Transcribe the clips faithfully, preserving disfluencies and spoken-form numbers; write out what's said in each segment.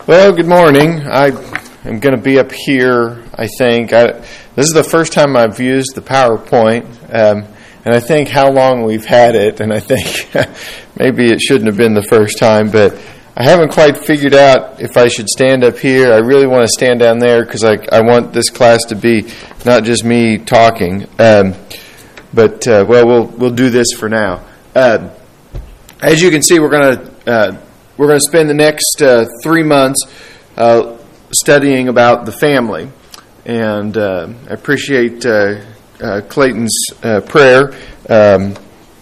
Well, good morning. I am going to be up here, I think. I, this is the first time I've used the PowerPoint, um, and I think how long we've had it, and I think maybe it shouldn't have been the first time, but I haven't quite figured out if I should stand up here. I really want to stand down there because I, I want this class to be not just me talking. Um, but, uh, well, we'll we'll do this for now. Uh, as you can see, we're going to... Uh, We're going to spend the next uh, three months uh, studying about the family. And uh, I appreciate uh, uh, Clayton's uh, prayer um,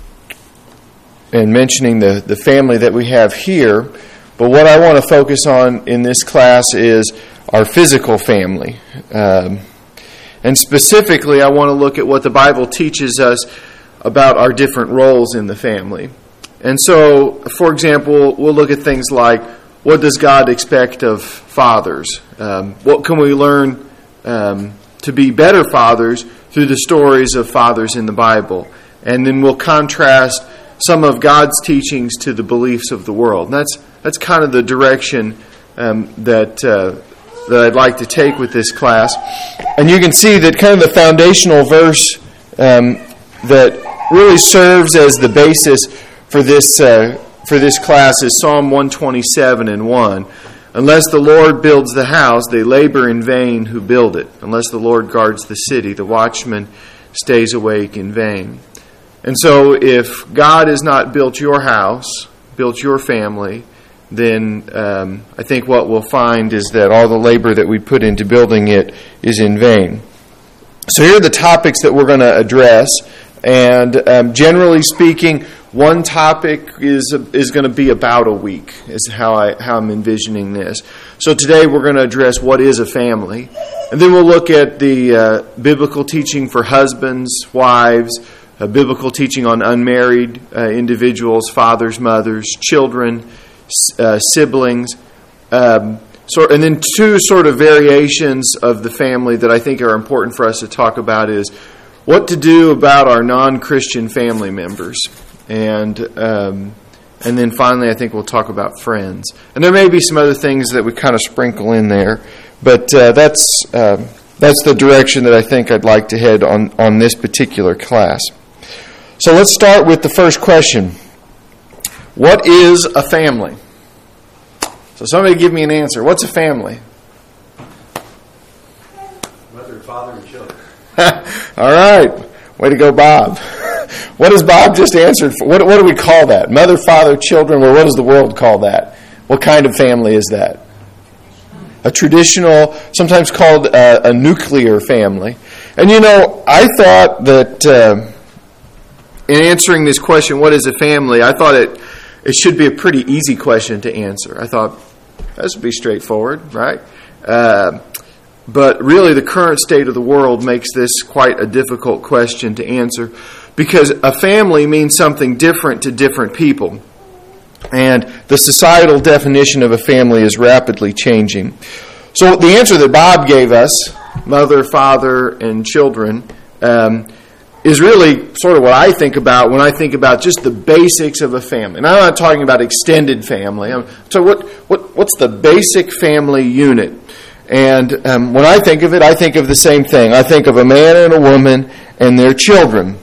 and mentioning the, the family that we have here. But what I want to focus on in this class is our physical family. Um, and specifically, I want to look at what the Bible teaches us about our different roles in the family. And so, for example, we'll look at things like, what does God expect of fathers? Um, what can we learn um, to be better fathers through the stories of fathers in the Bible? And then we'll contrast some of God's teachings to the beliefs of the world. And that's that's kind of the direction um, that uh, that I'd like to take with this class. And you can see that kind of the foundational verse um, that really serves as the basis for this uh, for this class is Psalm one twenty-seven and one. Unless the Lord builds the house, they labor in vain who build it. Unless the Lord guards the city, the watchman stays awake in vain. And so if God has not built your house, built your family, then um, I think what we'll find is that all the labor that we put into building it is in vain. So here are the topics that we're going to address. And um, generally speaking, one topic is is going to be about a week, is how, I, how I'm envisioning this. So today we're going to address what is a family. And then we'll look at the uh, biblical teaching for husbands, wives, uh, biblical teaching on unmarried uh, individuals, fathers, mothers, children, uh, siblings. Um, so, and then two sort of variations of the family that I think are important for us to talk about is what to do about our non-Christian family members. And um, and then finally, I think we'll talk about friends. And there may be some other things that we kind of sprinkle in there. But uh, that's uh, that's the direction that I think I'd like to head on, on this particular class. So let's start with the first question. What is a family? So somebody give me an answer. What's a family? Mother, father, and children. All right. Way to go, Bob. What has Bob just answered for? What, what do we call that? Mother, father, children, or what does the world call that? What kind of family is that? A traditional, sometimes called a, a nuclear family. And you know, I thought that uh, in answering this question, what is a family, I thought it, it should be a pretty easy question to answer. I thought, this would be straightforward, right? Uh, But really, the current state of the world makes this quite a difficult question to answer because a family means something different to different people. And the societal definition of a family is rapidly changing. So the answer that Bob gave us, mother, father, and children, um, is really sort of what I think about when I think about just the basics of a family. And I'm not talking about extended family. I'm, so what, what what's the basic family unit? And um, when I think of it, I think of the same thing. I think of a man and a woman and their children.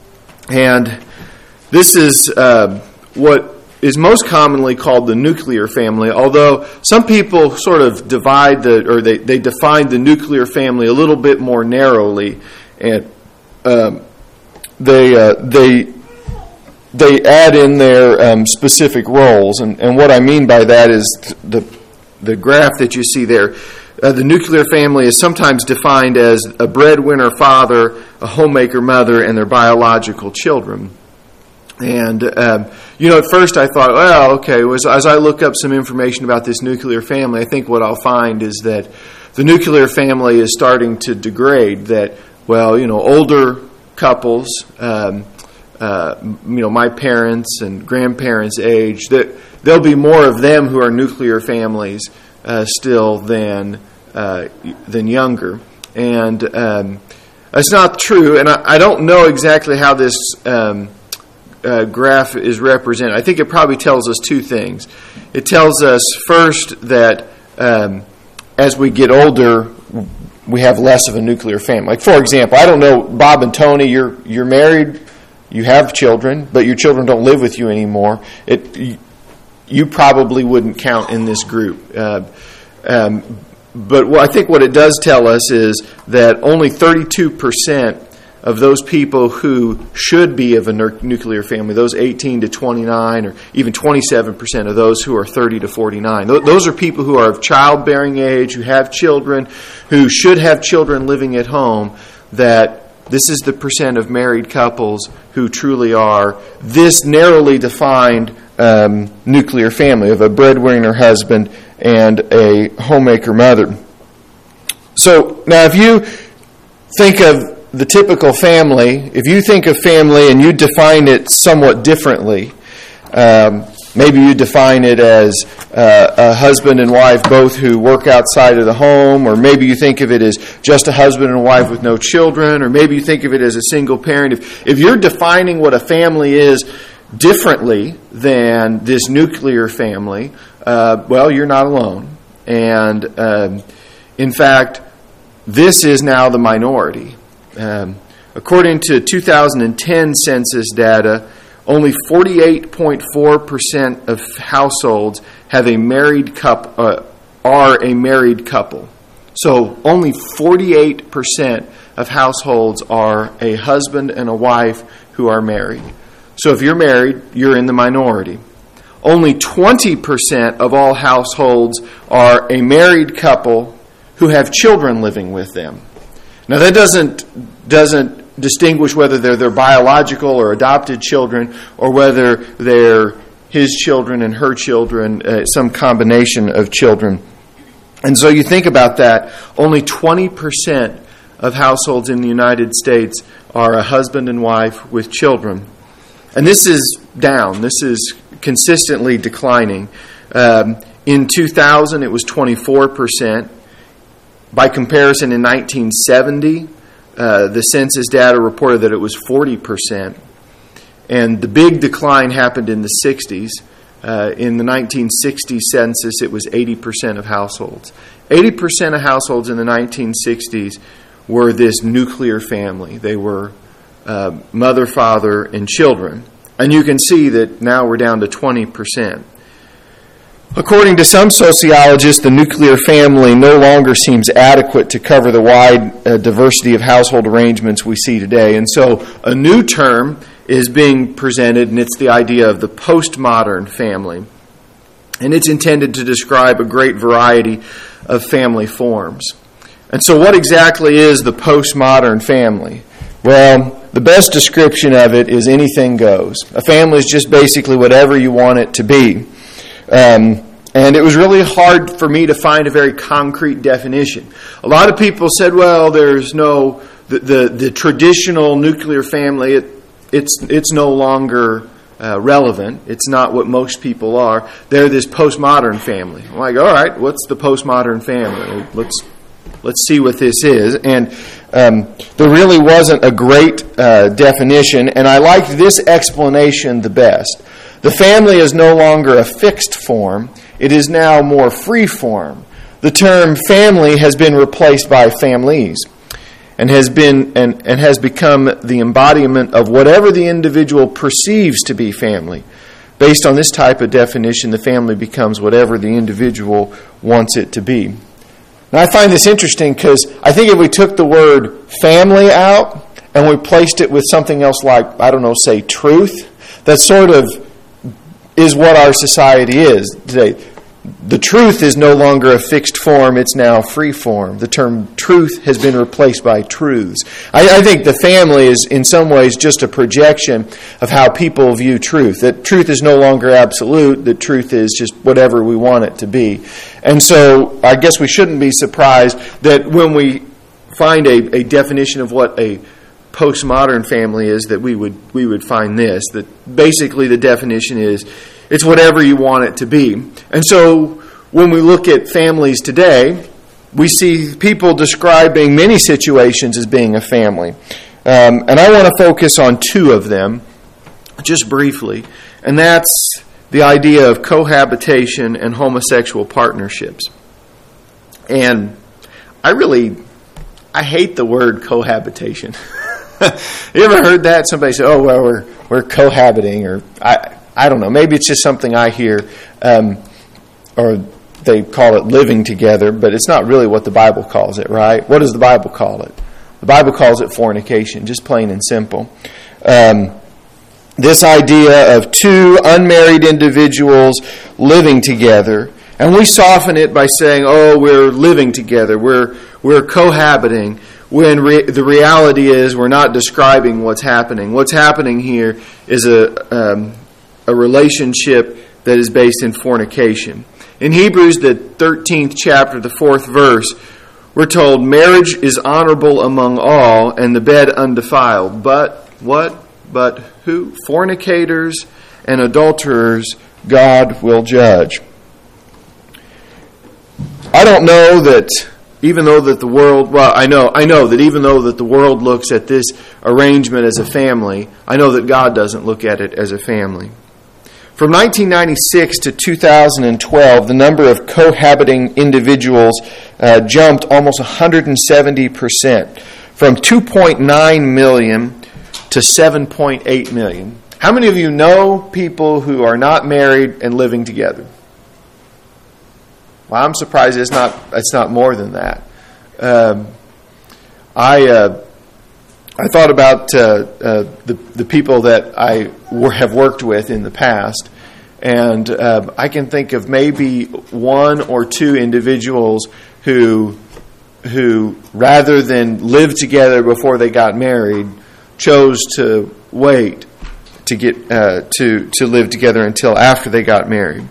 And this is uh, what is most commonly called the nuclear family, although some people sort of divide the, or they, they define the nuclear family a little bit more narrowly. And um, they uh, they they add in their um, specific roles. And, and what I mean by that is the the graph that you see there. Uh, the nuclear family is sometimes defined as a breadwinner father, a homemaker mother, and their biological children. And, um, you know, at first I thought, well, okay, was, as I look up some information about this nuclear family, I think what I'll find is that the nuclear family is starting to degrade, that, well, you know, older couples, um, uh, you know, my parents and grandparents' age, that there'll be more of them who are nuclear families uh, still than uh, than younger. And um, that's not true, and I, I don't know exactly how this um, uh, graph is represented. I think it probably tells us two things. It tells us, first, that um, as we get older, we have less of a nuclear family. Like, for example, I don't know, Bob and Tony, you're you're married, you have children, but your children don't live with you anymore. It you, you probably wouldn't count in this group. Uh, um, but what, I think what it does tell us is that only thirty-two percent of those people who should be of a nu- nuclear family, those eighteen to twenty-nine, or even twenty-seven percent of those who are thirty to forty-nine. Th- those are people who are of childbearing age, who have children, who should have children living at home, that this is the percent of married couples who truly are this narrowly defined um, nuclear family of a breadwinner husband and a homemaker mother. So now if you think of the typical family, if you think of family and you define it somewhat differently, um, maybe you define it as uh, a husband and wife both who work outside of the home, or maybe you think of it as just a husband and wife with no children, or maybe you think of it as a single parent. If, if you're defining what a family is differently than this nuclear family, uh, well, you're not alone. And um, in fact, this is now the minority. Um, according to two thousand ten census data, only forty-eight point four percent of households have a married couple, uh, are a married couple. So only forty-eight percent of households are a husband and a wife who are married. So if you're married, you're in the minority. Only twenty percent of all households are a married couple who have children living with them. Now that doesn't doesn't distinguish whether they're their biological or adopted children, or whether they're his children and her children, uh, some combination of children. And so you think about that, only twenty percent of households in the United States are a husband and wife with children. And this is down. This is consistently declining. Um, in two thousand, it was twenty-four percent. By comparison, in nineteen seventy, uh, the census data reported that it was forty percent. And the big decline happened in the sixties. Uh, in the nineteen sixty census, it was eighty percent of households. eighty percent of households in the nineteen sixties were this nuclear family. They were uh, mother, father, and children. And you can see that now we're down to twenty percent. According to some sociologists, the nuclear family no longer seems adequate to cover the wide uh, diversity of household arrangements we see today. And so a new term is being presented, and it's the idea of the postmodern family. And it's intended to describe a great variety of family forms. And so what exactly is the postmodern family? Well, the best description of it is anything goes. A family is just basically whatever you want it to be. Um, and it was really hard for me to find a very concrete definition. A lot of people said, well, there's no, the, the, the traditional nuclear family, it, it's, it's no longer uh, relevant. It's not what most people are. They're this postmodern family. I'm like, all right, what's the postmodern family? Let's Let's see what this is. And um, there really wasn't a great uh, definition, and I liked this explanation the best. The family is no longer a fixed form. It is now more free form. The term family has been replaced by families and has been and, and has become the embodiment of whatever the individual perceives to be family. Based on this type of definition, the family becomes whatever the individual wants it to be. Now, I find this interesting because I think if we took the word family out and we placed it with something else like, I don't know, say truth, that sort of is what our society is today. The truth is no longer a fixed form, it's now free form. The term truth has been replaced by truths. I, I think the family is in some ways just a projection of how people view truth. That truth is no longer absolute, that truth is just whatever we want it to be. And so I guess we shouldn't be surprised that when we find a, a definition of what a postmodern family is, that we would we would find this, that basically the definition is it's whatever you want it to be. And so when we look at families today, we see people describing many situations as being a family. Um, and I want to focus on two of them just briefly, and that's the idea of cohabitation and homosexual partnerships. And I really, I hate the word cohabitation. You ever heard that? Somebody say, oh, well, we're we're cohabiting, or I I don't know. Maybe it's just something I hear, um, or they call it living together, but it's not really what the Bible calls it, right? What does the Bible call it? The Bible calls it fornication, just plain and simple. Um, this idea of two unmarried individuals living together, and we soften it by saying, oh, we're living together, we're we're cohabiting, when re- the reality is we're not describing what's happening. What's happening here is a um, a relationship that is based in fornication. In Hebrews, the thirteenth chapter, the fourth verse, we're told, marriage is honorable among all, and the bed undefiled. But what? But who? Fornicators and adulterers God will judge. I don't know that even though that the world, well, I know, I know that even though that the world looks at this arrangement as a family, I know that God doesn't look at it as a family. From nineteen ninety-six to two thousand twelve, the number of cohabiting individuals uh, jumped almost one hundred seventy percent, from two point nine million to seven point eight million. How many of you know people who are not married and living together? Well, I'm surprised it's not it's not more than that. Um, I uh, I thought about uh, uh, the the people that I were, have worked with in the past, and uh, I can think of maybe one or two individuals who who rather than live together before they got married, chose to wait to get uh, to to live together until after they got married.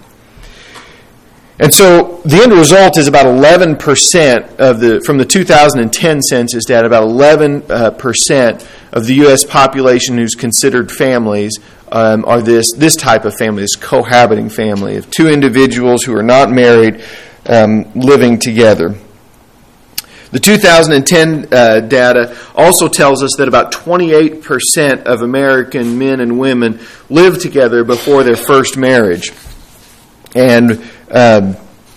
And so the end result is about eleven percent of the, from the two thousand ten census data, about eleven percent of the U S population who's considered families um, are this this type of family, this cohabiting family of two individuals who are not married um, living together. The two thousand ten uh, data also tells us that about twenty-eight percent of American men and women live together before their first marriage. And Um,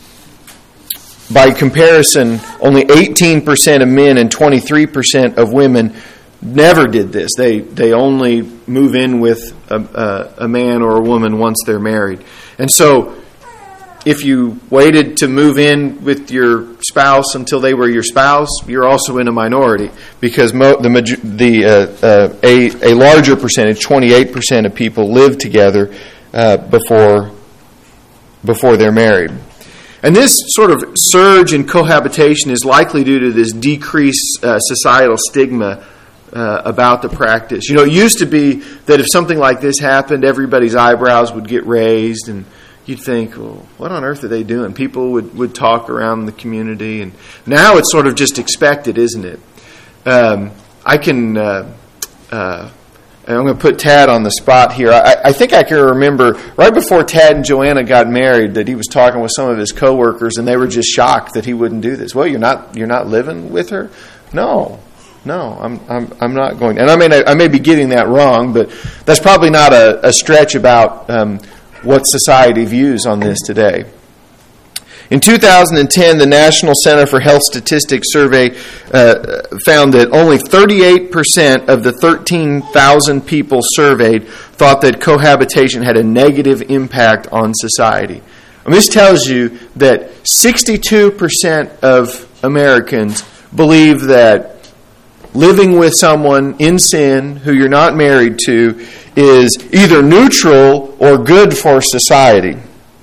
by comparison, only eighteen percent of men and twenty-three percent of women never did this. They they only move in with a, a, a man or a woman once they're married. And so if you waited to move in with your spouse until they were your spouse, you're also in a minority, because mo- the the uh, uh, a, a larger percentage, twenty-eight percent of people live together uh, before before they're married. And this sort of surge in cohabitation is likely due to this decreased uh, societal stigma uh, about the practice. You know, it used to be that if something like this happened, everybody's eyebrows would get raised, and you'd think, well, what on earth are they doing? People would, would talk around the community, and now it's sort of just expected, isn't it? Um, I can... Uh, uh, I'm going to put Tad on the spot here. I, I think I can remember right before Tad and Joanna got married that he was talking with some of his coworkers, and they were just shocked that he wouldn't do this. Well, you're not you're not living with her? No, no, I'm I'm I'm not going. And I mean, I, I may be getting that wrong, but that's probably not a, a stretch about um, what society views on this today. In two thousand ten, the National Center for Health Statistics survey uh, found that only thirty-eight percent of the thirteen thousand people surveyed thought that cohabitation had a negative impact on society. And this tells you that sixty-two percent of Americans believe that living with someone in sin who you're not married to is either neutral or good for society.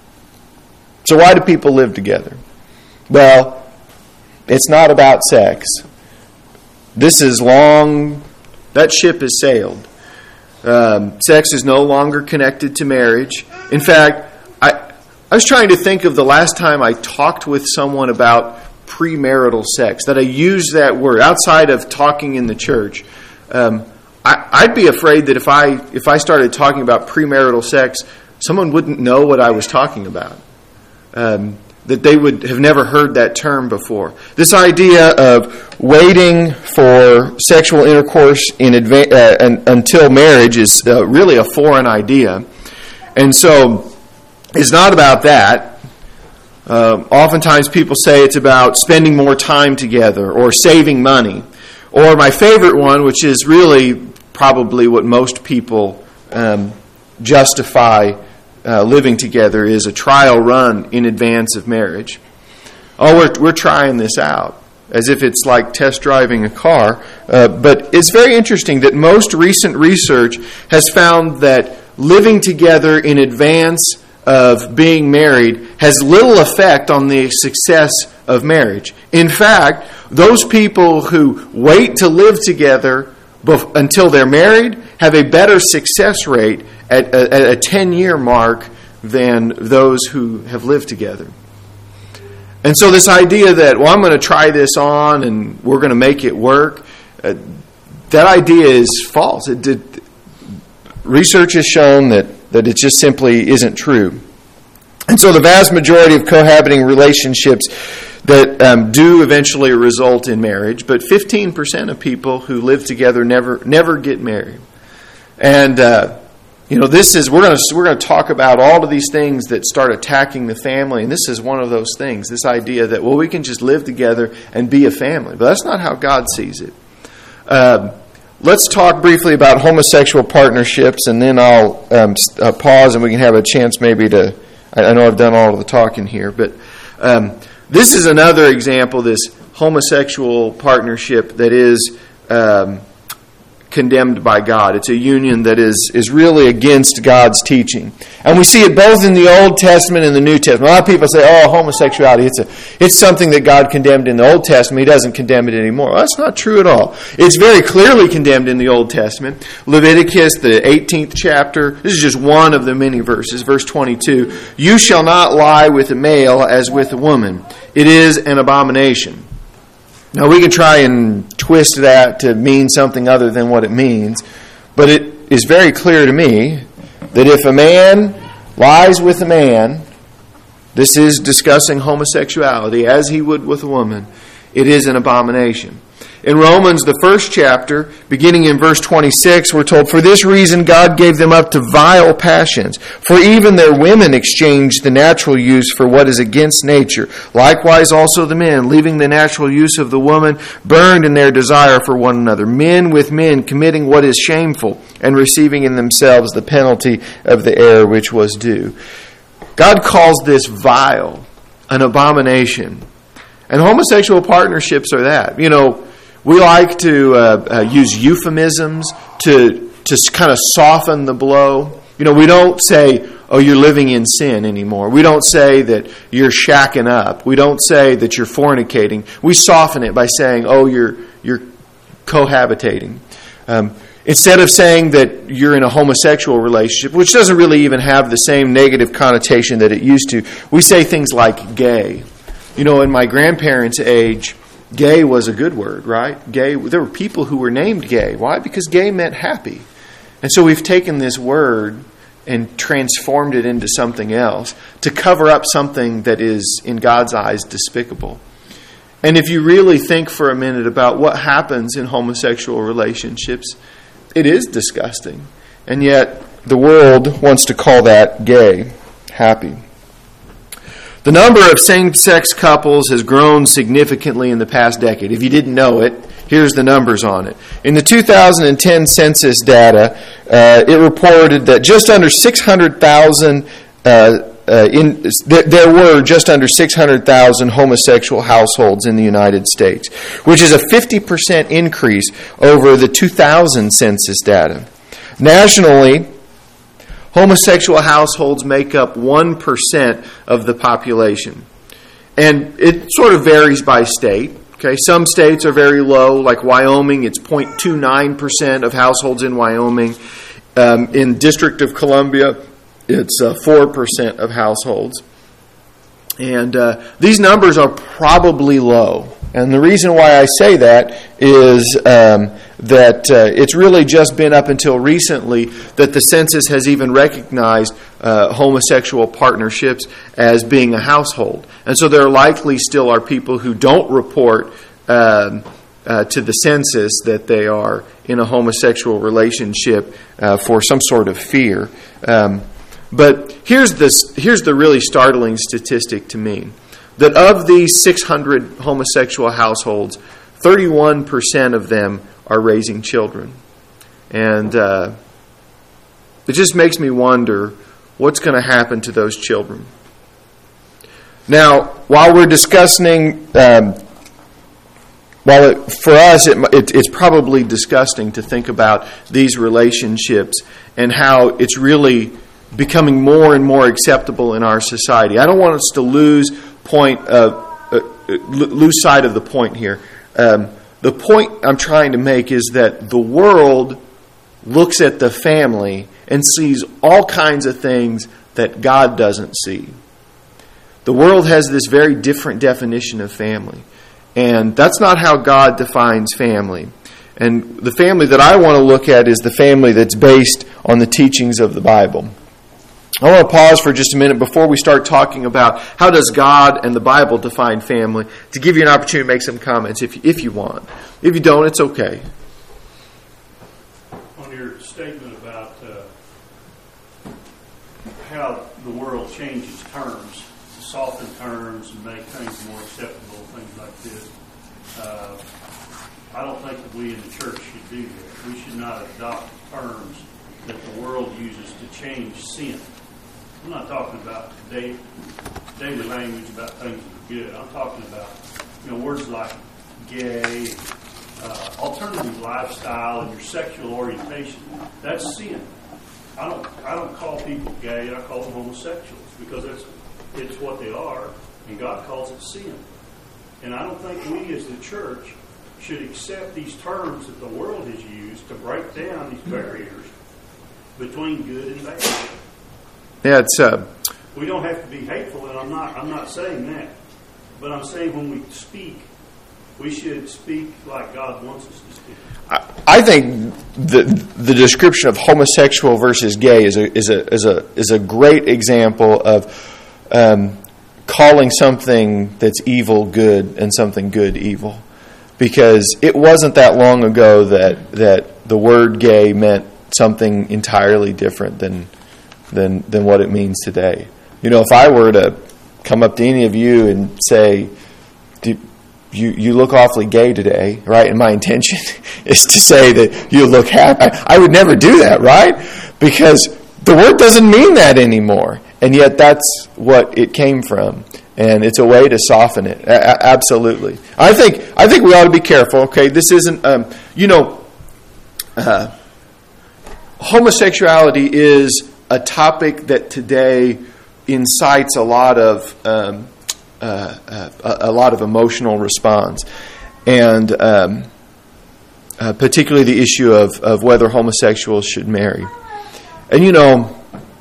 So why do people live together? Well, it's not about sex. This is long, that ship has sailed. Um, sex is no longer connected to marriage. In fact, I, I was trying to think of the last time I talked with someone about premarital sex, that I used that word outside of talking in the church. Um, I, I'd be afraid that if I if I started talking about premarital sex, someone wouldn't know what I was talking about. Um, that they would have never heard that term before. This idea of waiting for sexual intercourse in adva- uh, un- until marriage is uh, really a foreign idea. And so it's not about that. Uh, oftentimes people say it's about spending more time together or saving money. Or my favorite one, which is really probably what most people um, justify uh, living together, is a trial run in advance of marriage. Oh, we're, we're trying this out, as if it's like test driving a car. Uh, but it's very interesting that most recent research has found that living together in advance of being married has little effect on the success of marriage. In fact, those people who wait to live together bef- until they're married have a better success rate at a, at a ten-year mark than those who have lived together. And so this idea that, well, I'm going to try this on and we're going to make it work, uh, that idea is false. It did, research has shown that that it just simply isn't true. And so the vast majority of cohabiting relationships that um, do eventually result in marriage, but fifteen percent of people who live together never never get married. And uh, you know, this is we're going to we're going to talk about all of these things that start attacking the family, and this is one of those things. This idea that, well, we can just live together and be a family, but that's not how God sees it. Uh, Let's talk briefly about homosexual partnerships, and then I'll um, uh, pause and we can have a chance maybe to, I, I know I've done all of the talking here, but um, this is another example, this homosexual partnership that is um, condemned by God. It's a union that is, is really against God's teaching. And we see it both in the Old Testament and the New Testament. A lot of people say, oh, homosexuality, it's a, it's something that God condemned in the Old Testament. He doesn't condemn it anymore. Well, that's not true at all. It's very clearly condemned in the Old Testament. Leviticus, the eighteenth chapter, this is just one of the many verses, verse twenty-two. You shall not lie with a male as with a woman. It is an abomination. Now, we can try and twist that to mean something other than what it means, but it is very clear to me that if a man lies with a man, this is discussing homosexuality, as he would with a woman, it is an abomination. In Romans, the first chapter, beginning in verse twenty-six, we're told, for this reason God gave them up to vile passions. For even their women exchanged the natural use for what is against nature. Likewise also the men, leaving the natural use of the woman, burned in their desire for one another. Men with men committing what is shameful, and receiving in themselves the penalty of the error which was due. God calls this vile, an abomination. And homosexual partnerships are that. You know, we like to uh, uh, use euphemisms to to kind of soften the blow. You know, we don't say, oh, you're living in sin anymore. We don't say that you're shacking up. We don't say that you're fornicating. We soften it by saying, oh, you're you're cohabitating. Um, instead of saying that you're in a homosexual relationship, which doesn't really even have the same negative connotation that it used to, we say things like gay. You know, in my grandparents' age, gay was a good word, right? Gay. There were people who were named gay. Why? Because gay meant happy. And so we've taken this word and transformed it into something else to cover up something that is, in God's eyes, despicable. And if you really think for a minute about what happens in homosexual relationships, it is disgusting. And yet, the world wants to call that gay, happy. The number of same-sex couples has grown significantly in the past decade. If you didn't know it, here's the numbers on it. In the two thousand ten census data, uh, it reported that just under six hundred thousand uh, uh, in th- there were just under six hundred thousand homosexual households in the United States, which is a fifty percent increase over the two thousand census data. Nationally, homosexual households make up one percent of the population. And it sort of varies by state. Okay, some states are very low, like Wyoming, it's zero point two nine percent of households in Wyoming. Um, in District of Columbia, it's uh, four percent of households. And uh, these numbers are probably low. And the reason why I say that is um, that uh, it's really just been up until recently that the census has even recognized uh, homosexual partnerships as being a household. And so there likely still are people who don't report um, uh, to the census that they are in a homosexual relationship uh, for some sort of fear. Um, but here's this, here's the really startling statistic to me. that of these six hundred homosexual households, thirty-one percent of them are raising children. And uh, it just makes me wonder what's going to happen to those children. Now, while we're discussing, um, while it, for us it, it, it's probably disgusting to think about these relationships and how it's really becoming more and more acceptable in our society. I don't want us to lose point, uh, uh, lose sight of the point here. Um, the point I'm trying to make is that the world looks at the family and sees all kinds of things that God doesn't see. The world has this very different definition of family. And that's not how God defines family. And the family that I want to look at is the family that's based on the teachings of the Bible. I want to pause for just a minute before we start talking about how does God and the Bible define family, to give you an opportunity to make some comments if, if you want. If you don't, it's okay. On your statement about uh, how the world changes terms, to soften terms and make things more acceptable, things like this, uh, I don't think that we in the church should do that. We should not adopt terms that the world uses to change sin. I'm not talking about daily, daily language about things that are good. I'm talking about, you know, words like gay, uh, alternative lifestyle, and your sexual orientation. That's sin. I don't, I don't call people gay. I call them homosexuals because it's, it's what they are, and God calls it sin. And I don't think we as the church should accept these terms that the world has used to break down these barriers between good and bad. Yeah, it's. Uh, we don't have to be hateful, and I'm not. I'm not saying that, but I'm saying when we speak, we should speak like God wants us to speak. I, I think the the description of homosexual versus gay is a is a is a is a great example of um, calling something that's evil good and something good evil, because it wasn't that long ago that that the word gay meant something entirely different than. Than, than what it means today. You know, if I were to come up to any of you and say, you, you look awfully gay today, right? And my intention is to say that you look happy. I, I would never do that, right? Because the word doesn't mean that anymore. And yet that's what it came from. And it's a way to soften it. A- absolutely. I think I think we ought to be careful, okay? This isn't, um, you know, uh, homosexuality is a topic that today incites a lot of um, uh, uh, a, a lot of emotional response, and um, uh, particularly the issue of, of whether homosexuals should marry. And you know,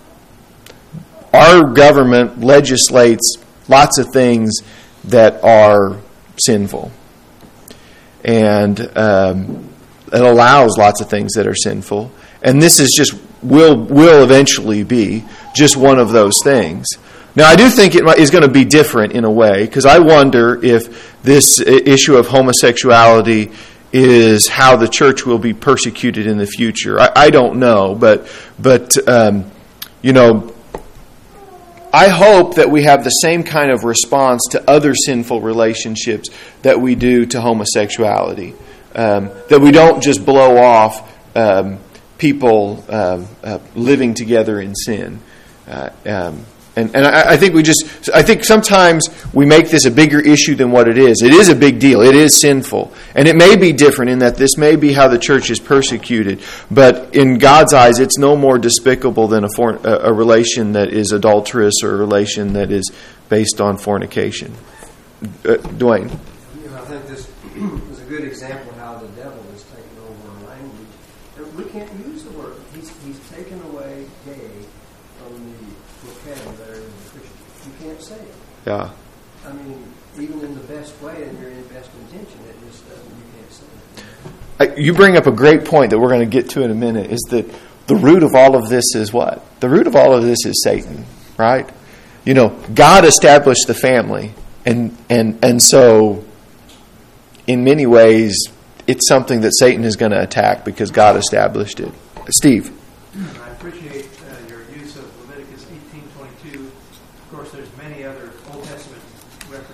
our government legislates lots of things that are sinful, and um, it allows lots of things that are sinful. And this is just will will eventually be just one of those things. Now, I do think it is going to be different in a way, because I wonder if this issue of homosexuality is how the church will be persecuted in the future. I, I don't know, but but um, you know, I hope that we have the same kind of response to other sinful relationships that we do to homosexuality. Um, that we don't just blow off Um, people uh, uh, living together in sin. Uh, um, and and I, I think we just, I think sometimes we make this a bigger issue than what it is. It is a big deal. It is sinful. And it may be different in that this may be how the church is persecuted. But in God's eyes, it's no more despicable than a, for, a, a relation that is adulterous or a relation that is based on fornication. Uh, Dwayne? You know, I think this is a good example of how the devil has taken over our language. We can't use the word. He's, he's taken away gay from the vocabulary of the Christian. You can't say it. Yeah. I mean, even in the best way and your best intention, it just doesn't, you can't say it. You bring up a great point that we're going to get to in a minute, is that the root of all of this is what? The root of all of this is Satan, right? You know, God established the family, and and and so in many ways it's something that Satan is going to attack because God established it. Steve. I appreciate uh, your use of Leviticus eighteen twenty-two. Of course, there's many other Old Testament references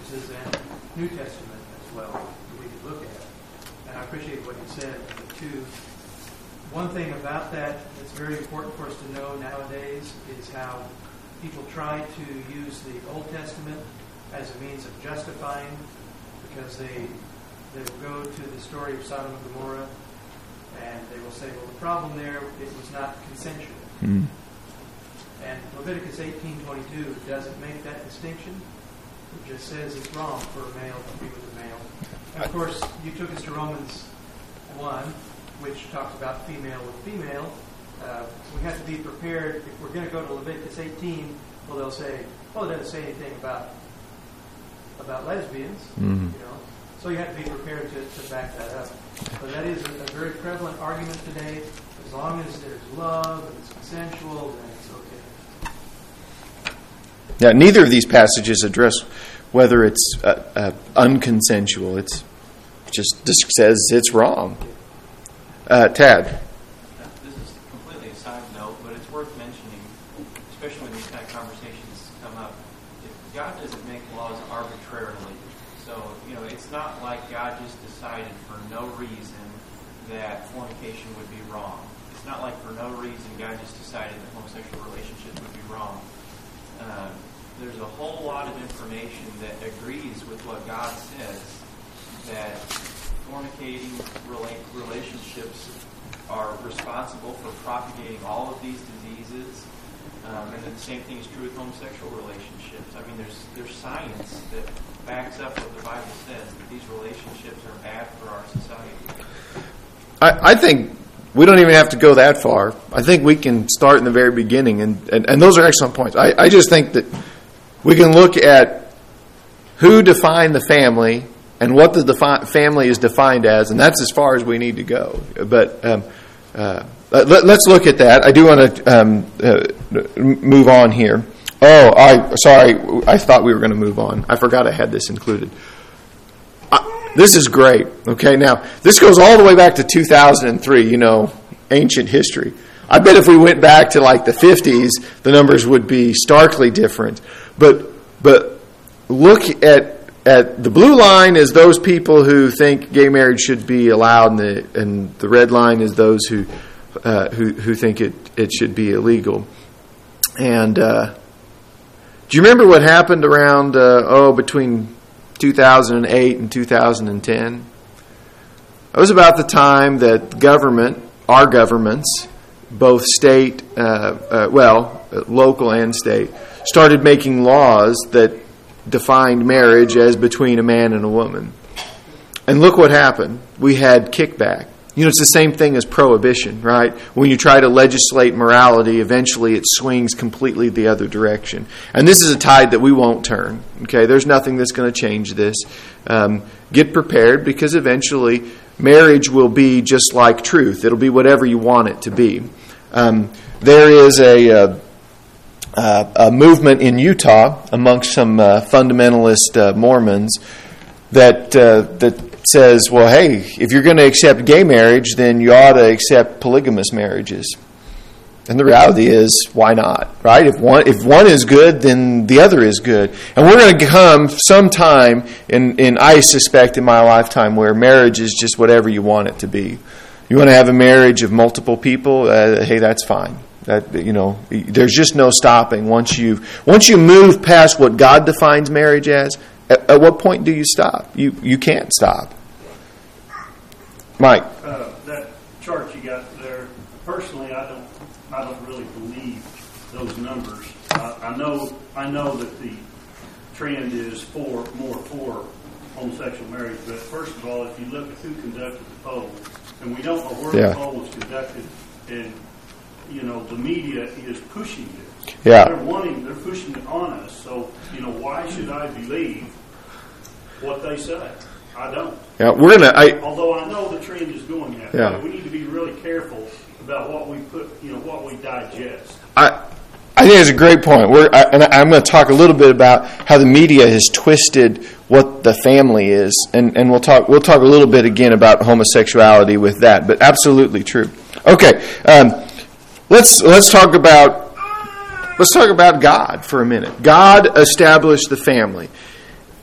New Testament as well that we could look at. And I appreciate what you said. The two. One thing about that that's very important for us to know nowadays is how people try to use the Old Testament as a means of justifying, because they they will go to the story of Sodom and Gomorrah and they will say, well, the problem there, it was not consensual. Mm. And Leviticus eighteen twenty-two doesn't make that distinction. It just says it's wrong for a male to be with a male. And of course, you took us to Romans one, which talks about female with female. Uh, we have to be prepared. If we're going to go to Leviticus eighteen, well, they'll say, well, it doesn't say anything about about lesbians, Mm-hmm. you know. So you have to be prepared to, to back that up. But that is a, a very prevalent argument today. As long as there's love and it's consensual, then it's okay. Now, neither of these passages address whether it's uh, uh, unconsensual. It's just, just says it's wrong. Uh, Tad. This is completely a side note, but it's worth mentioning, especially when these kind of conversations come up. If God doesn't make laws arbitrarily, so, you know, it's not like God just decided for no reason that fornication would be wrong. It's not like for no reason God just decided that homosexual relationships would be wrong. Um, there's a whole lot of information that agrees with what God says, that fornicating rela- relationships are responsible for propagating all of these diseases, um, and then the same thing is true with homosexual relationships. I mean, there's there's science that backs up what the Bible says, that these relationships are bad for our society. I, I think we don't even have to go that far. I think we can start in the very beginning, and, and, and those are excellent points. I, I just think that we can look at who defined the family and what the defi- family is defined as, and that's as far as we need to go. But um, uh, let, let's look at that. I do want to um, uh, move on here. Oh, I sorry. I thought we were going to move on. I forgot I had this included. Uh, this is great. Okay, now this goes all the way back to two thousand three. You know, ancient history. I bet if we went back to like the fifties, the numbers would be starkly different. But but look at at the blue line is those people who think gay marriage should be allowed, and the and the red line is those who uh, who who think it it should be illegal. And uh, do you remember what happened around uh, oh between two thousand eight and two thousand ten? It was about the time that government, our governments, both state, uh, uh, well, local and state, started making laws that defined marriage as between a man and a woman. And look what happened. We had kickback. You know, it's the same thing as prohibition, right? When you try to legislate morality, eventually it swings completely the other direction. And this is a tide that we won't turn. Okay, there's nothing that's going to change this. Um, get prepared, because eventually marriage will be just like truth. It'll be whatever you want it to be. Um, there is a, uh, uh, a movement in Utah amongst some uh, fundamentalist uh, Mormons that uh, that says, well, hey, if you're going to accept gay marriage, then you ought to accept polygamous marriages. And the reality is, why not? Right? If one if one is good, then the other is good. And we're going to come sometime in, in I suspect in my lifetime where marriage is just whatever you want it to be. You want to have a marriage of multiple people? Uh, hey, that's fine. That you know, there's just no stopping once you once you move past what God defines marriage as. At, at what point do you stop? You you can't stop. Mike, uh, that chart you got there. Personally, I don't I don't really believe those numbers. I, I know I know that the trend is for more for homosexual marriage, but first of all, if you look at who conducted the poll, and we don't know where Yeah. the poll was conducted, and you know the media is pushing this. Yeah. They're wanting, they're pushing it on us. So you know, why should I believe what they say? I don't. yeah, we're gonna. I, Although I know the trend is going that Yeah. way, we need to be really careful about what we put, you know, what we digest. I, I think it's a great point. We're, I, and I'm going to talk a little bit about how the media has twisted what the family is, and, and we'll talk we'll talk a little bit again about homosexuality with that. But absolutely true. Okay, um, let's let's talk about let's talk about God for a minute. God established the family.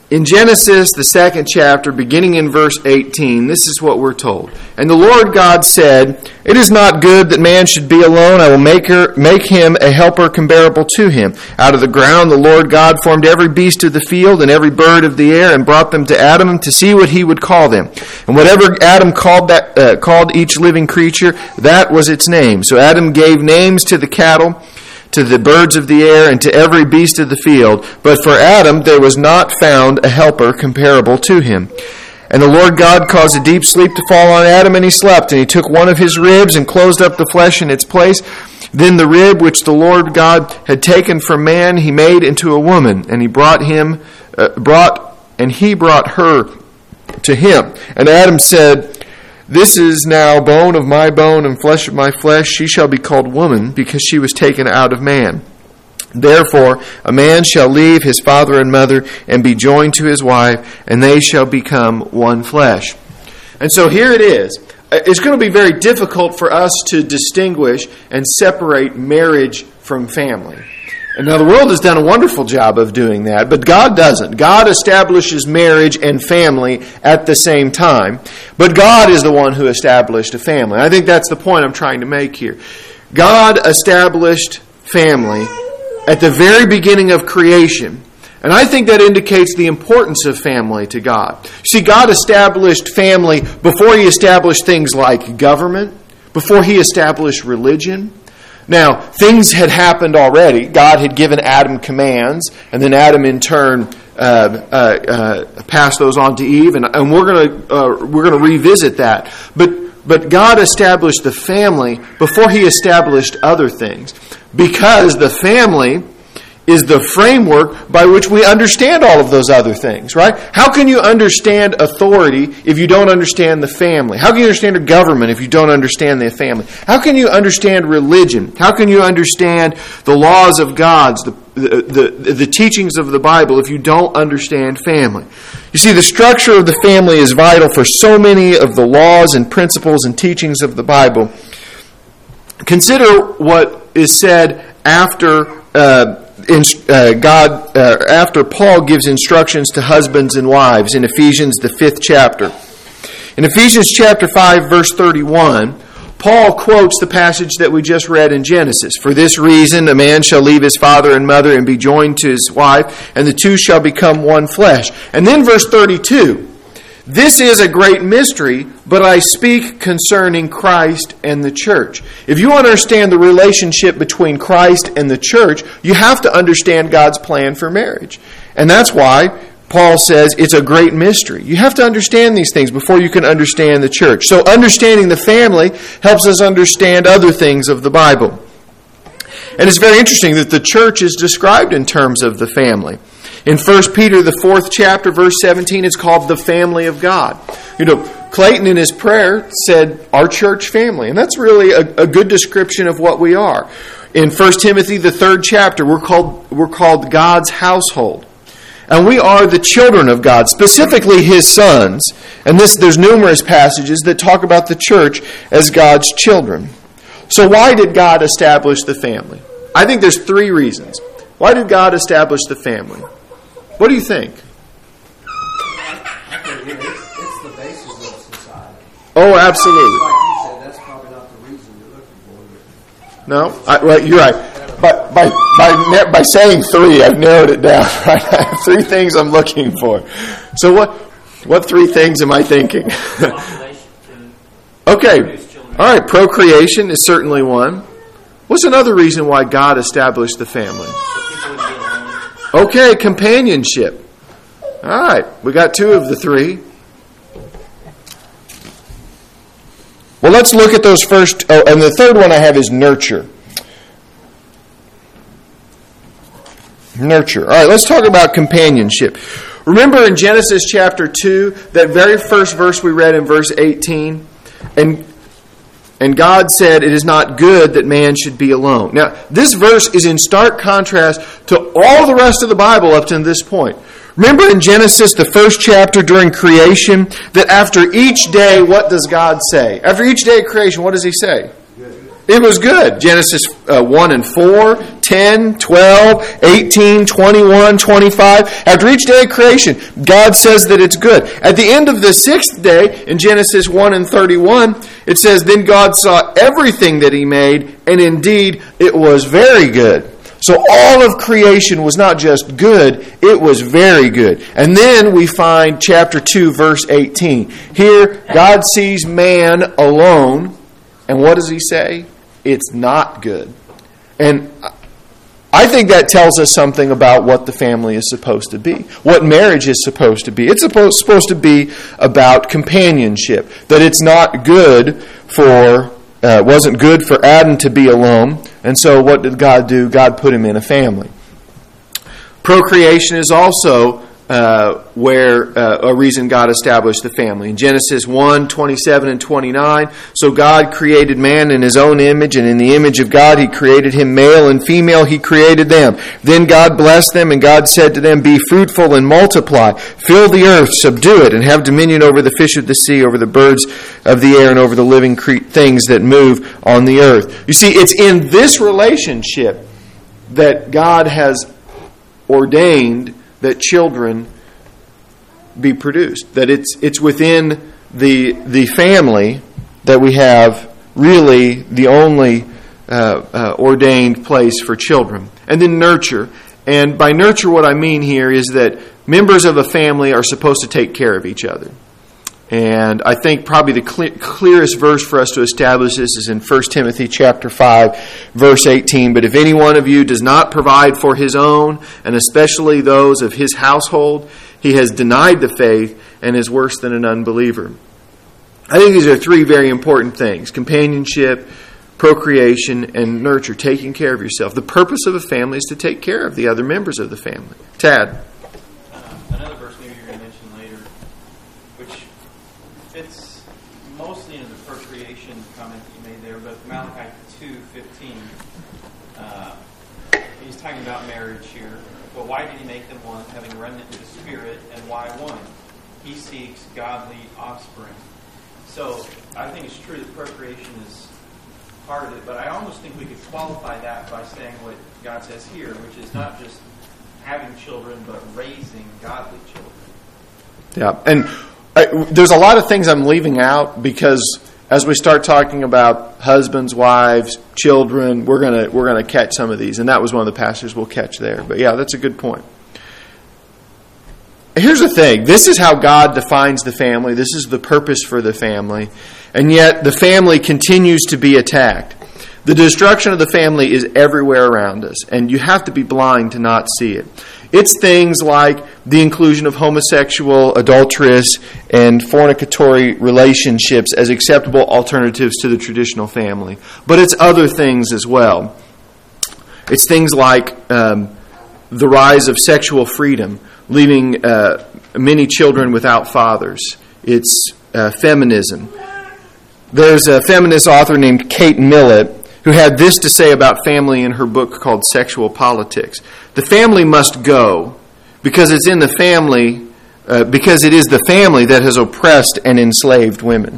In Genesis, the second chapter, beginning in verse eighteen, this is what we're told. And the Lord God said, "It is not good that man should be alone. I will make, her, make him a helper comparable to him. Out of the ground the Lord God formed every beast of the field and every bird of the air and brought them to Adam to see what he would call them. And whatever Adam called, that, uh, called each living creature, that was its name. So Adam gave names to the cattle, to the birds of the air, and to every beast of the field. But for Adam there was not found a helper comparable to him. And the Lord God caused a deep sleep to fall on Adam, and he slept. And he took one of his ribs and closed up the flesh in its place. Then the rib which the Lord God had taken from man he made into a woman, and he brought him, uh, brought, and he brought her to him. And Adam said, "This is now bone of my bone and flesh of my flesh. She shall be called woman, because she was taken out of man. Therefore, a man shall leave his father and mother and be joined to his wife, and they shall become one flesh." And so here it is. It's going to be very difficult for us to distinguish and separate marriage from family. And now the world has done a wonderful job of doing that, but God doesn't. God establishes marriage and family at the same time, but God is the one who established a family. I think that's the point I'm trying to make here. God established family at the very beginning of creation, and I think that indicates the importance of family to God. See, God established family before He established things like government, before He established religion. Now, things had happened already. God had given Adam commands, and then Adam in turn uh, uh, uh, passed those on to Eve, and, and we're going to uh, we're going to revisit that. But but God established the family before He established other things, because the family is the framework by which we understand all of those other things, right? How can you understand authority if you don't understand the family? How can you understand a government if you don't understand the family? How can you understand religion? How can you understand the laws of God, the, the, the, the teachings of the Bible, if you don't understand family? You see, the structure of the family is vital for so many of the laws and principles and teachings of the Bible. Consider what is said after uh, In, uh, God, uh, after Paul gives instructions to husbands and wives in Ephesians, the fifth chapter. In Ephesians chapter five, verse thirty-one, Paul quotes the passage that we just read in Genesis. "For this reason, a man shall leave his father and mother and be joined to his wife, and the two shall become one flesh." And then verse thirty-two, "This is a great mystery, but I speak concerning Christ and the church." If you understand the relationship between Christ and the church, you have to understand God's plan for marriage. And that's why Paul says it's a great mystery. You have to understand these things before you can understand the church. So understanding the family helps us understand other things of the Bible. And it's very interesting that the church is described in terms of the family. In First Peter, the fourth chapter, verse seventeen, it's called the family of God. You know, Clayton in his prayer said, our church family. And that's really a, a good description of what we are. In First Timothy, the third chapter, we're called, we're called God's household. And we are the children of God, specifically His sons. And this, there's numerous passages that talk about the church as God's children. So why did God establish the family? I think there's three reasons. Why did God establish the family? What do you think? It's, it's the basis of society. Oh, absolutely. Like you said, that's probably not the reason you're looking for. No? I, well, you're right. But by, by, by saying three, I've narrowed it down. Right? I have three things I'm looking for. So what, what three things am I thinking? Okay. All right. Procreation is certainly one. What's another reason why God established the family? Okay, companionship. All right, we got two of the three. Well, let's look at those first. Oh, and the third one I have is nurture. Nurture. All right, let's talk about companionship. Remember in Genesis chapter two, that very first verse we read in verse eighteen? And And God said, "It is not good that man should be alone." Now, this verse is in stark contrast to all the rest of the Bible up to this point. Remember in Genesis, the first chapter during creation, that after each day, what does God say? After each day of creation, what does He say? Good. It was good. Genesis uh, one and four, ten, twelve, eighteen, twenty-one, twenty-five. After each day of creation, God says that it's good. At the end of the sixth day, in Genesis one and thirty-one, it says, Then God saw everything that He made, and indeed it was very good. So all of creation was not just good, it was very good. And then we find chapter two, verse eighteen. Here, God sees man alone, and what does He say? It's not good. And I think that tells us something about what the family is supposed to be, what marriage is supposed to be. It's supposed, supposed to be about companionship, that it's not good for, uh, wasn't good for Adam to be alone. And so what did God do? God put him in a family. Procreation is also uh, where uh, a reason God established the family. In Genesis one, twenty-seven and twenty-nine, so God created man in His own image, and in the image of God He created him, male and female He created them. Then God blessed them, and God said to them, Be fruitful and multiply, fill the earth, subdue it, and have dominion over the fish of the sea, over the birds of the air, and over the living cre- things that move on the earth. You see, it's in this relationship that God has ordained that children be produced. That it's it's within the the family that we have really the only uh, uh, ordained place for children. And then nurture. And by nurture, what I mean here is that members of a family are supposed to take care of each other. And I think probably the cle- clearest verse for us to establish this is in First Timothy chapter five, verse eighteen. But if any one of you does not provide for his own, and especially those of his household, he has denied the faith and is worse than an unbeliever. I think these are three very important things: companionship, procreation, and nurture, taking care of yourself. The purpose of a family is to take care of the other members of the family. Tad. Uh, another verse maybe you're going to mention later, which fits mostly into the procreation comment that you made there, but Malachi two fifteen, uh, he's talking about marriage here. But why did He make them one, having a remnant of the Spirit, and why one? He seeks godly offspring. So I think it's true that procreation is part of it, but I almost think we could qualify that by saying what God says here, which is not just having children, but raising godly children. Yeah, and I, there's a lot of things I'm leaving out because as we start talking about husbands, wives, children, we're gonna we're gonna catch some of these, and that was one of the passages we'll catch there. But yeah, that's a good point. Here's the thing: this is how God defines the family. This is the purpose for the family, and yet the family continues to be attacked. The destruction of the family is everywhere around us, and you have to be blind to not see it. It's things like the inclusion of homosexual, adulterous, and fornicatory relationships as acceptable alternatives to the traditional family. But it's other things as well. It's things like um, the rise of sexual freedom, leaving uh, many children without fathers. It's uh, feminism. There's a feminist author named Kate Millett who had this to say about family in her book called Sexual Politics. The family must go because it's in the family, uh, because it is the family that has oppressed and enslaved women.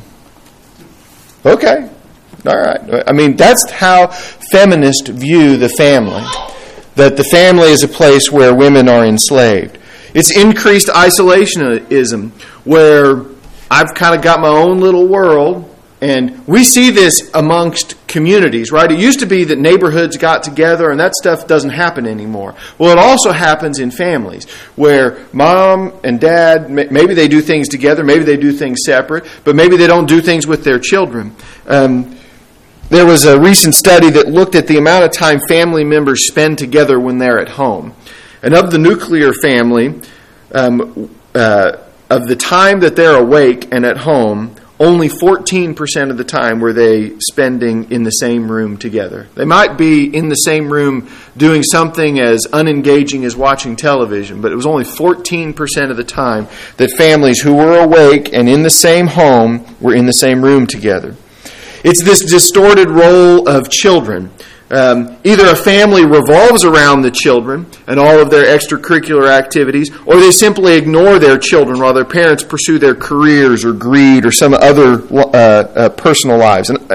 Okay. All right. I mean, that's how feminists view the family. That the family is a place where women are enslaved. It's increased isolationism, where I've kind of got my own little world. And we see this amongst communities, right? It used to be that neighborhoods got together and that stuff doesn't happen anymore. Well, it also happens in families where mom and dad, maybe they do things together, maybe they do things separate, but maybe they don't do things with their children. Um, there was a recent study that looked at the amount of time family members spend together when they're at home. And of the nuclear family, um, uh, of the time that they're awake and at home, only fourteen percent of the time were they spending in the same room together. They might be in the same room doing something as unengaging as watching television, but it was only fourteen percent of the time that families who were awake and in the same home were in the same room together. It's this distorted role of children. Um, either a family revolves around the children and all of their extracurricular activities, or they simply ignore their children while their parents pursue their careers or greed or some other uh, uh, personal lives. And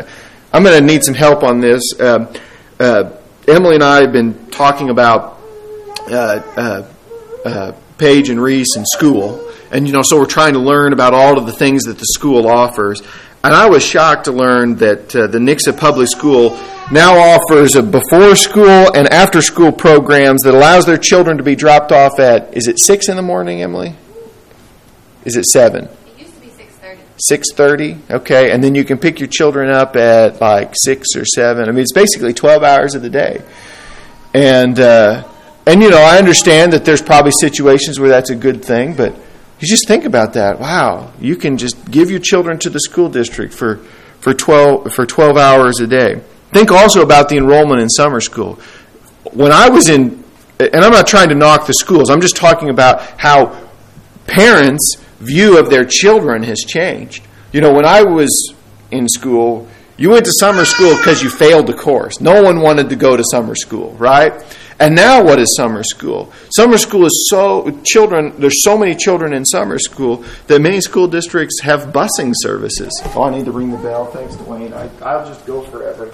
I'm going to need some help on this. Uh, uh, Emily and I have been talking about uh, uh, uh, Paige and Reese in school. And, you know, so we're trying to learn about all of the things that the school offers. And I was shocked to learn that uh, the Nixa Public School now offers a before school and after school programs that allows their children to be dropped off at, is it six in the morning, Emily? Is it seven? It used to be six thirty. six thirty, okay. And then you can pick your children up at like six or seven. I mean, it's basically twelve hours of the day. And, uh, and you know, I understand that there's probably situations where that's a good thing, but you just think about that. Wow, you can just give your children to the school district for, for twelve for twelve hours a day. Think also about the enrollment in summer school. When I was in, and I'm not trying to knock the schools, I'm just talking about how parents' view of their children has changed. You know, when I was in school, you went to summer school because you failed the course. No one wanted to go to summer school, right? And now what is summer school? Summer school is so, children, there's so many children in summer school that many school districts have busing services. Oh, I need to ring the bell. Thanks, Dwayne. I, I'll just go forever.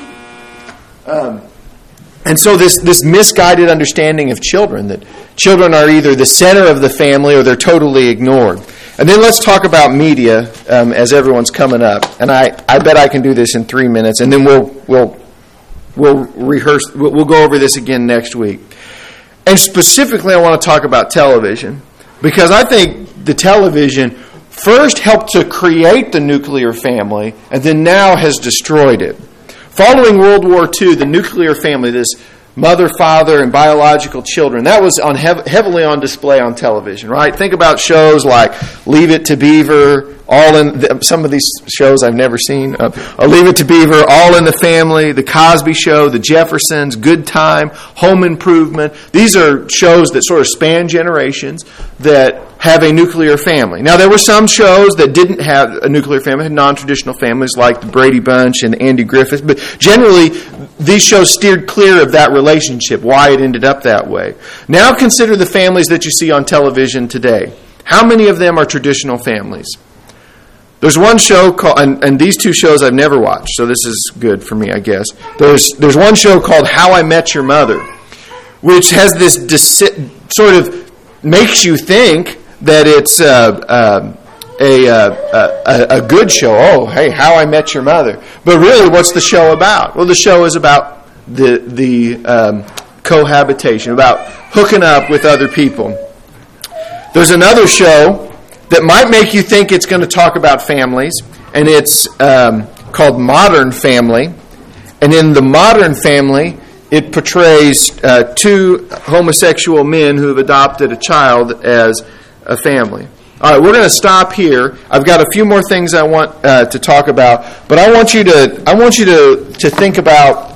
Um, and so this, this misguided understanding of children, that children are either the center of the family or they're totally ignored. And then let's talk about media um, as everyone's coming up. And I, I bet I can do this in three minutes, and then we'll we'll We'll rehearse. We'll go over this again next week. And specifically, I want to talk about television, because I think the television first helped to create the nuclear family and then now has destroyed it. Following World War Two, the nuclear family, this mother, father, and biological children, that was on hev- heavily on display on television, right? Think about shows like Leave It to Beaver, All in the, some of these shows I've never seen. Uh, Leave It to Beaver, All in the Family, The Cosby Show, The Jeffersons, Good Time, Home Improvement. These are shows that sort of span generations that have a nuclear family. Now, there were some shows that didn't have a nuclear family, had non-traditional families like The Brady Bunch and Andy Griffith, but generally these shows steered clear of that relationship, why it ended up that way. Now consider the families that you see on television today. How many of them are traditional families? There's one show called, and, and these two shows I've never watched, so this is good for me, I guess. There's there's one show called How I Met Your Mother, which has this deci- sort of makes you think that it's uh, uh, a, uh, a a good show. Oh, hey, How I Met Your Mother. But really, what's the show about? Well, the show is about the the um, cohabitation, about hooking up with other people. There's another show that might make you think it's going to talk about families, and it's um, called Modern Family. And in the Modern Family, it portrays uh, two homosexual men who have adopted a child as a family. All right, we're going to stop here. I've got a few more things I want uh, to talk about, but I want you to I want you to to think about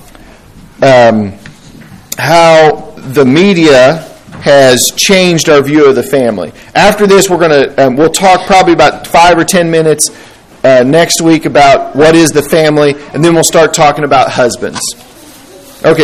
um, how the media has changed our view of the family. After this, we're going to um, we'll talk probably about five or ten minutes uh, next week about what is the family, and then we'll start talking about husbands.